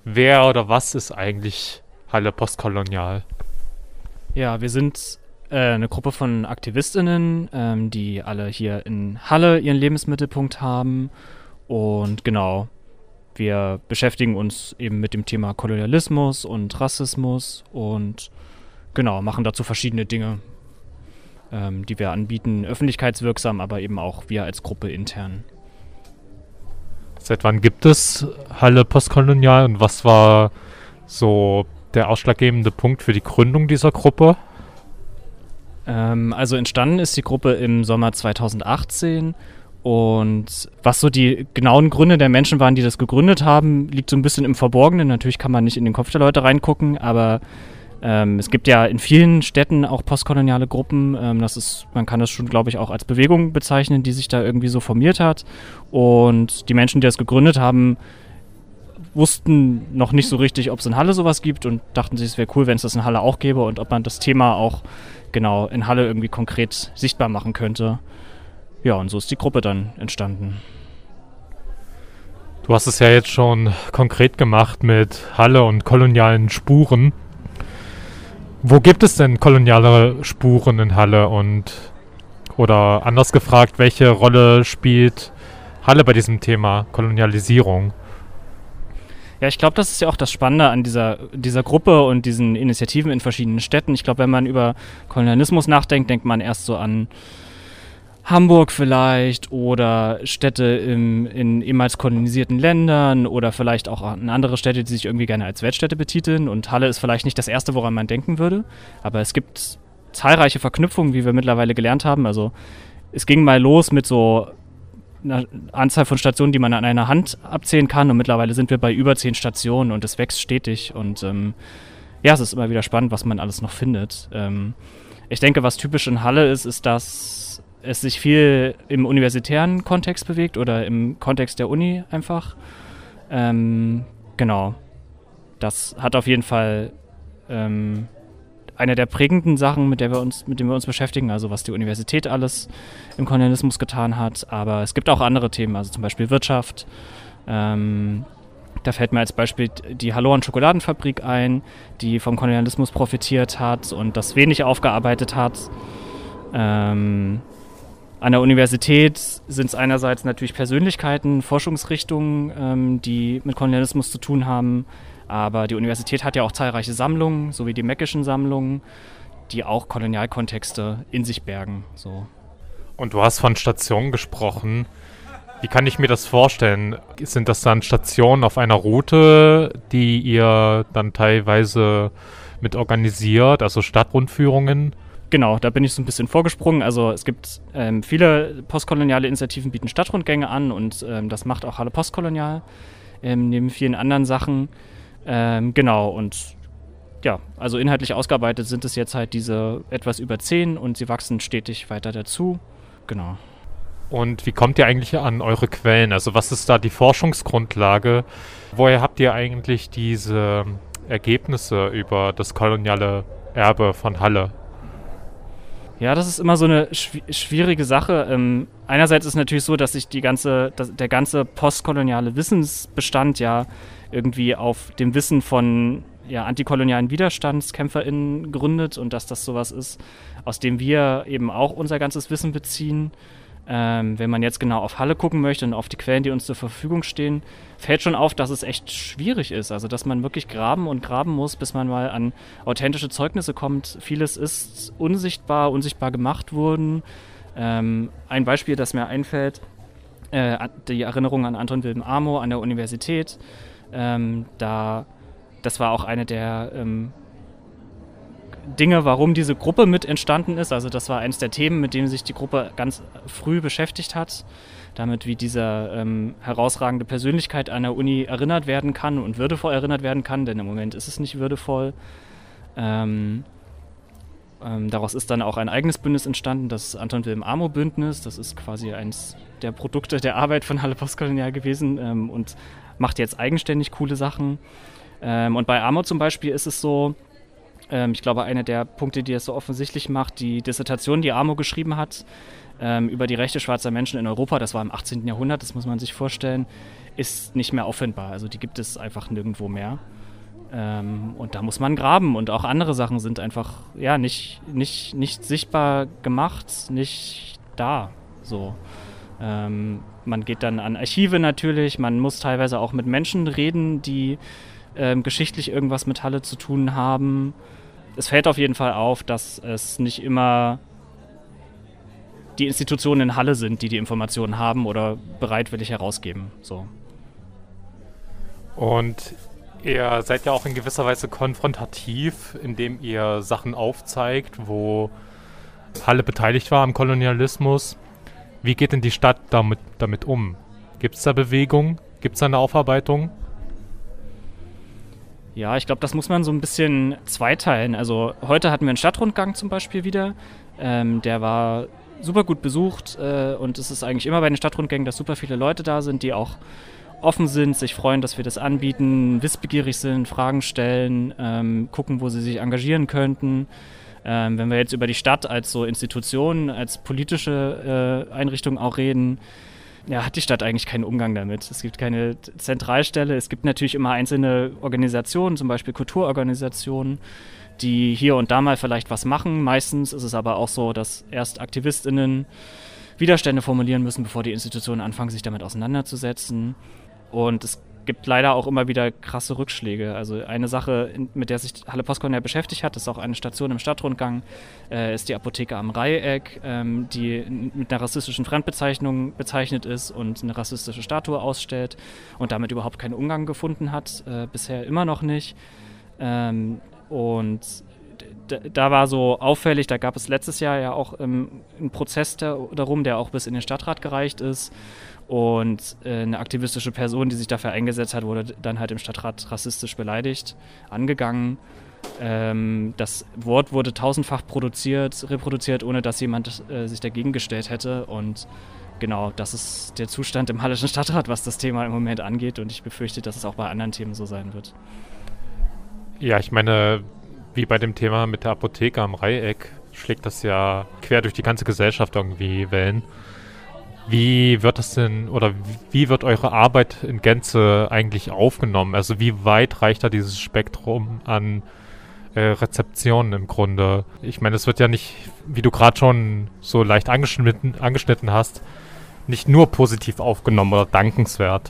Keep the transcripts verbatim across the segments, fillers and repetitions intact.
wer oder was ist eigentlich Halle Postkolonial? Ja, wir sind äh, eine Gruppe von AktivistInnen, ähm, die alle hier in Halle ihren Lebensmittelpunkt haben. Und genau, wir beschäftigen uns eben mit dem Thema Kolonialismus und Rassismus und genau, machen dazu verschiedene Dinge, ähm, die wir anbieten, öffentlichkeitswirksam, aber eben auch wir als Gruppe intern. Seit wann gibt es Halle Postkolonial und was war so der ausschlaggebende Punkt für die Gründung dieser Gruppe? Ähm, also entstanden ist die Gruppe im Sommer zweitausendachtzehn und was so die genauen Gründe der Menschen waren, die das gegründet haben, liegt so ein bisschen im Verborgenen. Natürlich kann man nicht in den Kopf der Leute reingucken, aber ähm, es gibt ja in vielen Städten auch postkoloniale Gruppen. Ähm, das ist, man kann das schon, glaube ich, auch als Bewegung bezeichnen, die sich da irgendwie so formiert hat. Und die Menschen, die das gegründet haben, wussten noch nicht so richtig, ob es in Halle sowas gibt und dachten sich, es wäre cool, wenn es das in Halle auch gäbe und ob man das Thema auch genau in Halle irgendwie konkret sichtbar machen könnte. Ja, und so ist die Gruppe dann entstanden. Du hast es ja jetzt schon konkret gemacht mit Halle und kolonialen Spuren. Wo gibt es denn koloniale Spuren in Halle und oder anders gefragt, welche Rolle spielt Halle bei diesem Thema Kolonialisierung? Ja, ich glaube, das ist ja auch das Spannende an dieser, dieser Gruppe und diesen Initiativen in verschiedenen Städten. Ich glaube, wenn man über Kolonialismus nachdenkt, denkt man erst so an Hamburg vielleicht oder Städte im, in ehemals kolonisierten Ländern oder vielleicht auch an andere Städte, die sich irgendwie gerne als Weltstädte betiteln. Und Halle ist vielleicht nicht das Erste, woran man denken würde. Aber es gibt zahlreiche Verknüpfungen, wie wir mittlerweile gelernt haben. Also es ging mal los mit so einer Anzahl von Stationen, die man an einer Hand abzählen kann. Und mittlerweile sind wir bei über zehn Stationen und es wächst stetig. Und ähm, ja, es ist immer wieder spannend, was man alles noch findet. Ähm, ich denke, was typisch in Halle ist, ist, dass es sich viel im universitären Kontext bewegt oder im Kontext der Uni einfach. Ähm, genau. Das hat auf jeden Fall ähm, eine der prägenden Sachen, mit der wir uns, mit denen wir uns beschäftigen, also was die Universität alles im Kolonialismus getan hat. Aber es gibt auch andere Themen, also zum Beispiel Wirtschaft. Ähm, da fällt mir als Beispiel die Halloren Schokoladenfabrik ein, die vom Kolonialismus profitiert hat und das wenig aufgearbeitet hat. Ähm, An der Universität sind es einerseits natürlich Persönlichkeiten, Forschungsrichtungen, ähm, die mit Kolonialismus zu tun haben. Aber die Universität hat ja auch zahlreiche Sammlungen, so wie die Mäckischen Sammlungen, die auch Kolonialkontexte in sich bergen. So. Und du hast von Stationen gesprochen. Wie kann ich mir das vorstellen? Sind das dann Stationen auf einer Route, die ihr dann teilweise mit organisiert, also Stadtrundführungen? Genau, da bin ich so ein bisschen vorgesprungen. Also es gibt ähm, viele postkoloniale Initiativen, bieten Stadtrundgänge an und ähm, das macht auch Halle Postkolonial, ähm, neben vielen anderen Sachen. Ähm, genau, und ja, also inhaltlich ausgearbeitet sind es jetzt halt diese etwas über zehn und sie wachsen stetig weiter dazu. Genau. Und wie kommt ihr eigentlich an eure Quellen? Also was ist da die Forschungsgrundlage? Woher habt ihr eigentlich diese Ergebnisse über das koloniale Erbe von Halle? Ja, das ist immer so eine schw- schwierige Sache. Ähm, einerseits ist es natürlich so, dass sich die ganze, dass der ganze postkoloniale Wissensbestand ja irgendwie auf dem Wissen von ja, antikolonialen WiderstandskämpferInnen gründet und dass das sowas ist, aus dem wir eben auch unser ganzes Wissen beziehen. Ähm, wenn man jetzt genau auf Halle gucken möchte und auf die Quellen, die uns zur Verfügung stehen, fällt schon auf, dass es echt schwierig ist. Also, dass man wirklich graben und graben muss, bis man mal an authentische Zeugnisse kommt. Vieles ist unsichtbar, unsichtbar gemacht worden. Ähm, ein Beispiel, das mir einfällt, äh, die Erinnerung an Anton Wilhelm Amo an der Universität. Ähm, da, das war auch eine der ähm, Dinge, warum diese Gruppe mit entstanden ist. Also das war eines der Themen, mit denen sich die Gruppe ganz früh beschäftigt hat. Damit, wie diese ähm, herausragende Persönlichkeit an der Uni erinnert werden kann und würdevoll erinnert werden kann, denn im Moment ist es nicht würdevoll. Ähm, ähm, daraus ist dann auch ein eigenes Bündnis entstanden, das Anton Wilhelm Amo Bündnis. Das ist quasi eins der Produkte der Arbeit von Halle Postkolonial gewesen ähm, und macht jetzt eigenständig coole Sachen. Ähm, und bei Amo zum Beispiel ist es so, Ähm, ich glaube, einer der Punkte, die es so offensichtlich macht, die Dissertation, die Amo geschrieben hat, ähm, über die Rechte schwarzer Menschen in Europa, das war im achtzehnten Jahrhundert, das muss man sich vorstellen, ist nicht mehr auffindbar. Also die gibt es einfach nirgendwo mehr. Ähm, und da muss man graben. Und auch andere Sachen sind einfach ja, nicht, nicht, nicht sichtbar gemacht, nicht da. So. Ähm, man geht dann an Archive natürlich, man muss teilweise auch mit Menschen reden, die ähm, geschichtlich irgendwas mit Halle zu tun haben. Es fällt auf jeden Fall auf, dass es nicht immer die Institutionen in Halle sind, die die Informationen haben oder bereitwillig herausgeben. So. Und ihr seid ja auch in gewisser Weise konfrontativ, indem ihr Sachen aufzeigt, wo Halle beteiligt war am Kolonialismus. Wie geht denn die Stadt damit, damit um? Gibt es da Bewegung? Gibt es da eine Aufarbeitung? Ja, ich glaube, das muss man so ein bisschen zweiteilen. Also heute hatten wir einen Stadtrundgang zum Beispiel wieder. Ähm, der war super gut besucht äh, und es ist eigentlich immer bei den Stadtrundgängen, dass super viele Leute da sind, die auch offen sind, sich freuen, dass wir das anbieten, wissbegierig sind, Fragen stellen, ähm, gucken, wo sie sich engagieren könnten. Ähm, wenn wir jetzt über die Stadt als so Institution, als politische äh, Einrichtung auch reden, ja, hat die Stadt eigentlich keinen Umgang damit. Es gibt keine Zentralstelle. Es gibt natürlich immer einzelne Organisationen, zum Beispiel Kulturorganisationen, die hier und da mal vielleicht was machen. Meistens ist es aber auch so, dass erst AktivistInnen Widerstände formulieren müssen, bevor die Institutionen anfangen, sich damit auseinanderzusetzen. Und es gibt leider auch immer wieder krasse Rückschläge. Also eine Sache, mit der sich Halle Poskon ja beschäftigt hat, ist auch eine Station im Stadtrundgang, äh, ist die Apotheke am Dreieck, ähm, die mit einer rassistischen Fremdbezeichnung bezeichnet ist und eine rassistische Statue ausstellt und damit überhaupt keinen Umgang gefunden hat, äh, bisher immer noch nicht. Ähm, und d- da war so auffällig, da gab es letztes Jahr ja auch ähm, einen Prozess da, darum, der auch bis in den Stadtrat gereicht ist. Und äh, eine aktivistische Person, die sich dafür eingesetzt hat, wurde dann halt im Stadtrat rassistisch beleidigt, angegangen. Ähm, das Wort wurde tausendfach produziert, reproduziert, ohne dass jemand äh, sich dagegen gestellt hätte. Und genau, das ist der Zustand im Hallischen Stadtrat, was das Thema im Moment angeht. Und ich befürchte, dass es auch bei anderen Themen so sein wird. Ja, ich meine, wie bei dem Thema mit der Apotheke am Dreieck schlägt das ja quer durch die ganze Gesellschaft irgendwie Wellen. Wie wird das denn, oder wie wird eure Arbeit in Gänze eigentlich aufgenommen? Also wie weit reicht da dieses Spektrum an äh, Rezeptionen im Grunde? Ich meine, es wird ja nicht, wie du gerade schon so leicht angeschnitten, angeschnitten hast, nicht nur positiv aufgenommen oder dankenswert.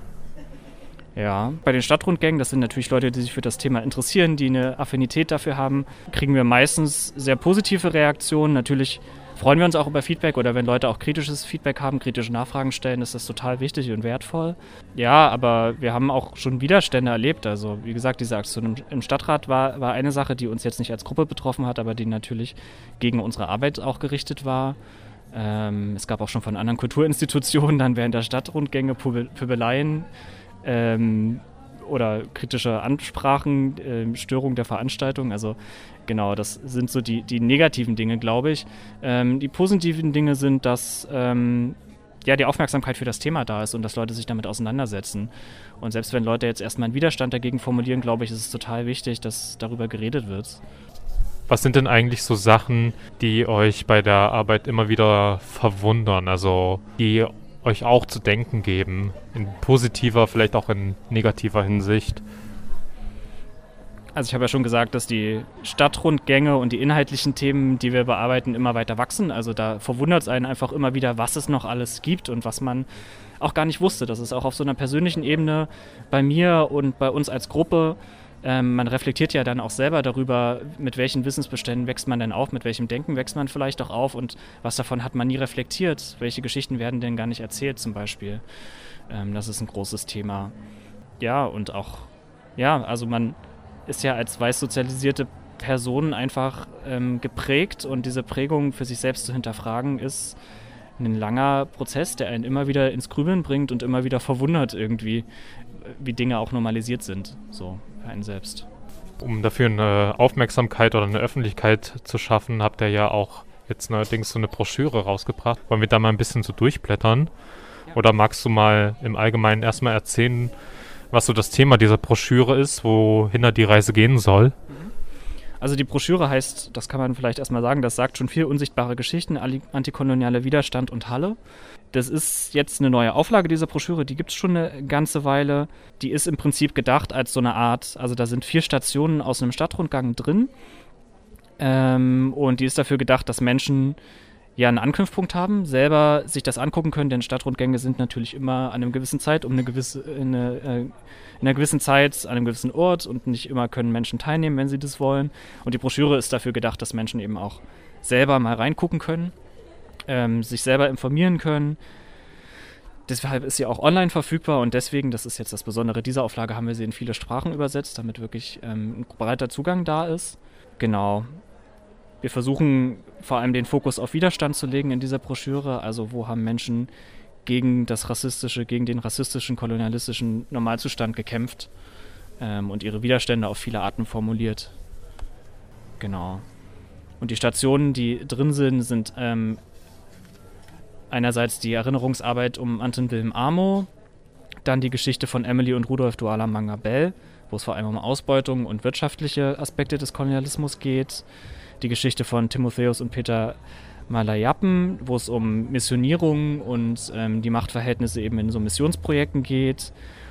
Ja, bei den Stadtrundgängen, das sind natürlich Leute, die sich für das Thema interessieren, die eine Affinität dafür haben, kriegen wir meistens sehr positive Reaktionen. Natürlich freuen wir uns auch über Feedback oder wenn Leute auch kritisches Feedback haben, kritische Nachfragen stellen, ist das total wichtig und wertvoll. Ja, aber wir haben auch schon Widerstände erlebt. Also wie gesagt, diese Aktion im, im Stadtrat war, war eine Sache, die uns jetzt nicht als Gruppe betroffen hat, aber die natürlich gegen unsere Arbeit auch gerichtet war. Ähm, es gab auch schon von anderen Kulturinstitutionen dann während der Stadtrundgänge Pöbel, Pöbeleien ähm, oder kritische Ansprachen, äh, Störung der Veranstaltung. Also genau, das sind so die, die negativen Dinge, glaube ich. Ähm, die positiven Dinge sind, dass ähm, ja, die Aufmerksamkeit für das Thema da ist und dass Leute sich damit auseinandersetzen. Und selbst wenn Leute jetzt erstmal einen Widerstand dagegen formulieren, glaube ich, ist es total wichtig, dass darüber geredet wird. Was sind denn eigentlich so Sachen, die euch bei der Arbeit immer wieder verwundern, also die euch auch zu denken geben, in positiver, vielleicht auch in negativer Hinsicht? Also ich habe ja schon gesagt, dass die Stadtrundgänge und die inhaltlichen Themen, die wir bearbeiten, immer weiter wachsen. Also da verwundert es einen einfach immer wieder, was es noch alles gibt und was man auch gar nicht wusste. Das ist auch auf so einer persönlichen Ebene bei mir und bei uns als Gruppe. Ähm, man reflektiert ja dann auch selber darüber, mit welchen Wissensbeständen wächst man denn auf, mit welchem Denken wächst man vielleicht auch auf und was davon hat man nie reflektiert. Welche Geschichten werden denn gar nicht erzählt zum Beispiel? Ähm, das ist ein großes Thema. Ja, und auch, ja, also man ist ja als weiß sozialisierte Person einfach ähm, geprägt und diese Prägung für sich selbst zu hinterfragen ist ein langer Prozess, der einen immer wieder ins Grübeln bringt und immer wieder verwundert irgendwie, wie Dinge auch normalisiert sind, so für einen selbst. Um dafür eine Aufmerksamkeit oder eine Öffentlichkeit zu schaffen, habt ihr ja auch jetzt neuerdings so eine Broschüre rausgebracht. Wollen wir da mal ein bisschen so durchblättern? Ja. Oder magst du mal im Allgemeinen erstmal erzählen, was so das Thema dieser Broschüre ist, wohin da die Reise gehen soll? Also Also die Broschüre heißt, das kann man vielleicht erstmal sagen, das sagt schon viel, unsichtbare Geschichten, antikolonialer Widerstand und Halle. Das ist jetzt eine neue Auflage dieser Broschüre, die gibt es schon eine ganze Weile. Die ist im Prinzip gedacht als so eine Art, also da sind vier Stationen aus einem Stadtrundgang drin. Ähm, und die ist dafür gedacht, dass Menschen ja einen Anknüpfpunkt haben, selber sich das angucken können, denn Stadtrundgänge sind natürlich immer an einer gewissen Zeit, um eine gewisse, eine, äh, in einer gewissen Zeit, an einem gewissen Ort und nicht immer können Menschen teilnehmen, wenn sie das wollen. Und die Broschüre ist dafür gedacht, dass Menschen eben auch selber mal reingucken können, ähm, sich selber informieren können. Deshalb ist sie auch online verfügbar und deswegen, das ist jetzt das Besondere dieser Auflage, haben wir sie in viele Sprachen übersetzt, damit wirklich ähm, ein breiter Zugang da ist. Genau. Wir versuchen vor allem den Fokus auf Widerstand zu legen in dieser Broschüre. Also wo haben Menschen gegen das rassistische, gegen den rassistischen, kolonialistischen Normalzustand gekämpft ähm, und ihre Widerstände auf viele Arten formuliert. Genau. Und die Stationen, die drin sind, sind ähm, einerseits die Erinnerungsarbeit um Anton Wilhelm Amo, dann die Geschichte von Emily und Rudolf Douala Mangabell, wo es vor allem um Ausbeutung und wirtschaftliche Aspekte des Kolonialismus geht. Die Geschichte von Timotheus und Peter Malayappen, wo es um Missionierung und ähm, die Machtverhältnisse eben in so Missionsprojekten geht.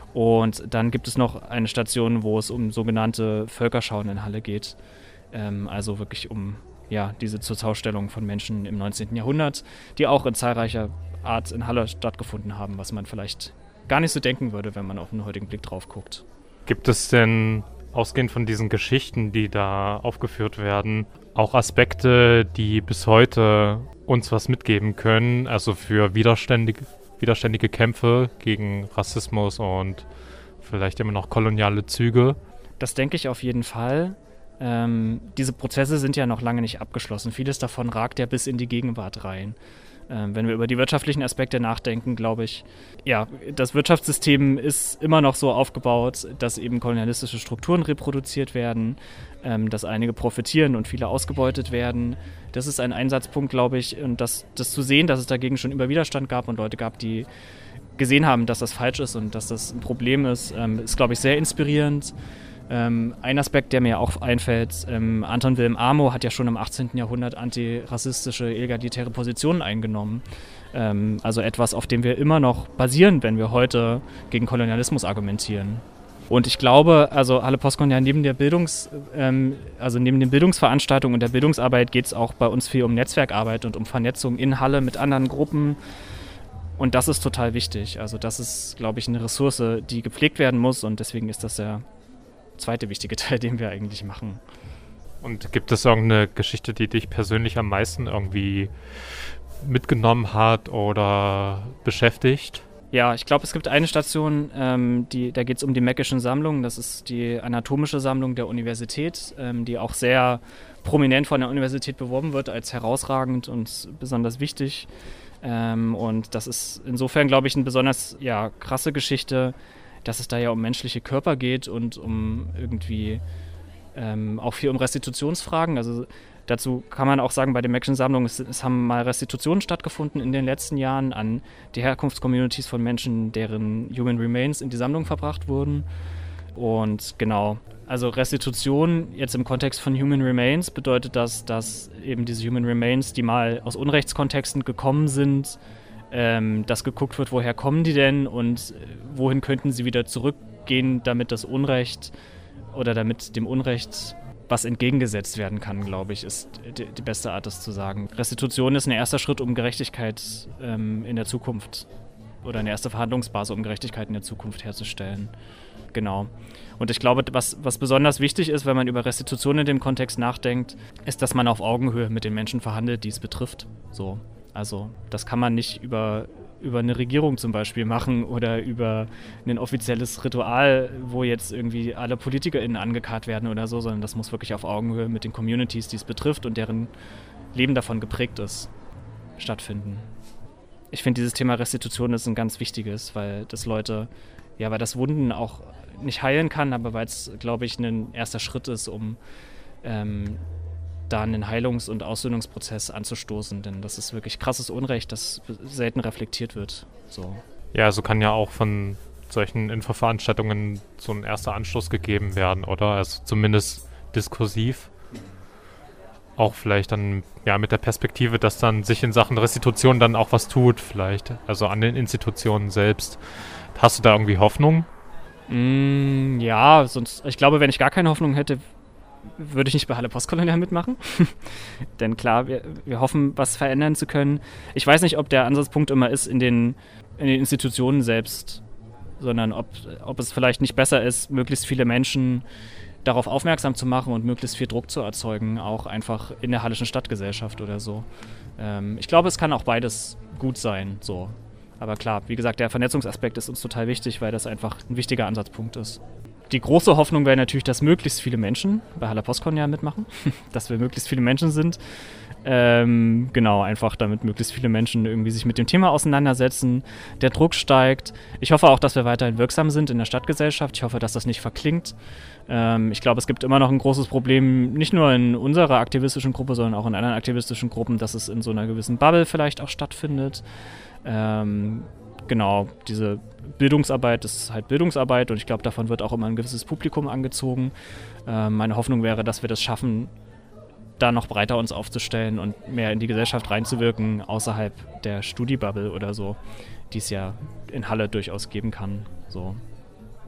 Und dann gibt es noch eine Station, wo es um sogenannte Völkerschauen in Halle geht. Ähm, also wirklich um ja, diese Zurschaustellung von Menschen im neunzehnten Jahrhundert, die auch in zahlreicher Art in Halle stattgefunden haben, was man vielleicht gar nicht so denken würde, wenn man auf den heutigen Blick drauf guckt. Gibt es denn, ausgehend von diesen Geschichten, die da aufgeführt werden, auch Aspekte, die bis heute uns was mitgeben können, also für widerständige, widerständige Kämpfe gegen Rassismus und vielleicht immer noch koloniale Züge? Das denke ich auf jeden Fall. Ähm, diese Prozesse sind ja noch lange nicht abgeschlossen. Vieles davon ragt ja bis in die Gegenwart rein. Ähm, wenn wir über die wirtschaftlichen Aspekte nachdenken, glaube ich, ja, das Wirtschaftssystem ist immer noch so aufgebaut, dass eben kolonialistische Strukturen reproduziert werden, ähm, dass einige profitieren und viele ausgebeutet werden. Das ist ein Einsatzpunkt, glaube ich, und das, das zu sehen, dass es dagegen schon immer Widerstand gab und Leute gab, die gesehen haben, dass das falsch ist und dass das ein Problem ist, ähm, ist, glaube ich, sehr inspirierend. Ähm, ein Aspekt, der mir auch einfällt, ähm, Anton Wilhelm Amo hat ja schon im achtzehnten Jahrhundert antirassistische, egalitäre Positionen eingenommen. Ähm, also etwas, auf dem wir immer noch basieren, wenn wir heute gegen Kolonialismus argumentieren. Und ich glaube, also Halle Poskon ja neben der Bildungs, ähm, also neben den Bildungsveranstaltungen und der Bildungsarbeit geht es auch bei uns viel um Netzwerkarbeit und um Vernetzung in Halle mit anderen Gruppen. Und das ist total wichtig. Also das ist, glaube ich, eine Ressource, die gepflegt werden muss und deswegen ist das der zweite wichtige Teil, den wir eigentlich machen. Und gibt es irgendeine Geschichte, die dich persönlich am meisten irgendwie mitgenommen hat oder beschäftigt? Ja, ich glaube, es gibt eine Station, ähm, die, da geht es um die Mäckischen Sammlung. Das ist die anatomische Sammlung der Universität, ähm, die auch sehr prominent von der Universität beworben wird als herausragend und besonders wichtig. Ähm, und das ist insofern, glaube ich, eine besonders ja, krasse Geschichte, dass es da ja um menschliche Körper geht und um irgendwie ähm, auch viel um Restitutionsfragen. Also dazu kann man auch sagen, bei den Mäckischen Sammlungen, es, es haben mal Restitutionen stattgefunden in den letzten Jahren an die Herkunftscommunities von Menschen, deren Human Remains in die Sammlung verbracht wurden. Und genau, also Restitution jetzt im Kontext von Human Remains bedeutet das, dass eben diese Human Remains, die mal aus Unrechtskontexten gekommen sind, ähm, dass geguckt wird, woher kommen die denn und wohin könnten sie wieder zurückgehen, damit das Unrecht oder damit dem Unrecht was entgegengesetzt werden kann, glaube ich, ist die, die beste Art, das zu sagen. Restitution ist ein erster Schritt, um Gerechtigkeit ähm, in der Zukunft oder eine erste Verhandlungsbasis, um Gerechtigkeit in der Zukunft herzustellen. Genau. Und ich glaube, was, was besonders wichtig ist, wenn man über Restitution in dem Kontext nachdenkt, ist, dass man auf Augenhöhe mit den Menschen verhandelt, die es betrifft. So. Also das kann man nicht über, über eine Regierung zum Beispiel machen oder über ein offizielles Ritual, wo jetzt irgendwie alle PolitikerInnen angekarrt werden oder so, sondern das muss wirklich auf Augenhöhe mit den Communities, die es betrifft und deren Leben davon geprägt ist, stattfinden. Ich finde, dieses Thema Restitution ist ein ganz wichtiges, weil das Leute, ja, weil das Wunden auch nicht heilen kann, aber weil es, glaube ich, ein erster Schritt ist, um ähm, da einen Heilungs- und Aussöhnungsprozess anzustoßen, denn das ist wirklich krasses Unrecht, das selten reflektiert wird. So. Ja, so kann ja auch von solchen Infoveranstaltungen so ein erster Anstoß gegeben werden, oder? Also zumindest diskursiv. auch vielleicht dann, ja, mit der Perspektive, dass dann sich in Sachen Restitution dann auch was tut, vielleicht. Also an den Institutionen selbst. Hast du da irgendwie Hoffnung? Mm, ja, sonst, ich glaube, wenn ich gar keine Hoffnung hätte, würde ich nicht bei Halle Postkolonial mitmachen. Denn klar, wir, wir hoffen, was verändern zu können. Ich weiß nicht, ob der Ansatzpunkt immer ist in den, in den Institutionen selbst, sondern ob, ob es vielleicht nicht besser ist, möglichst viele Menschen darauf aufmerksam zu machen und möglichst viel Druck zu erzeugen, auch einfach in der Hallischen Stadtgesellschaft oder so. Ähm, ich glaube, es kann auch beides gut sein, so. Aber klar, wie gesagt, der Vernetzungsaspekt ist uns total wichtig, weil das einfach ein wichtiger Ansatzpunkt ist. Die große Hoffnung wäre natürlich, dass möglichst viele Menschen bei Halle Postkolonial mitmachen, dass wir möglichst viele Menschen sind. Ähm, genau, einfach damit möglichst viele Menschen irgendwie sich mit dem Thema auseinandersetzen, der Druck steigt. Ich hoffe auch, dass wir weiterhin wirksam sind in der Stadtgesellschaft. Ich hoffe, dass das nicht verklingt. Ähm, ich glaube, es gibt immer noch ein großes Problem, nicht nur in unserer aktivistischen Gruppe, sondern auch in anderen aktivistischen Gruppen, dass es in so einer gewissen Bubble vielleicht auch stattfindet. Ähm, genau, diese Bildungsarbeit ist halt Bildungsarbeit und ich glaube, davon wird auch immer ein gewisses Publikum angezogen. Ähm, meine Hoffnung wäre, dass wir das schaffen, da noch breiter uns aufzustellen und mehr in die Gesellschaft reinzuwirken, außerhalb der Studi-Bubble oder so, die es ja in Halle durchaus geben kann. So.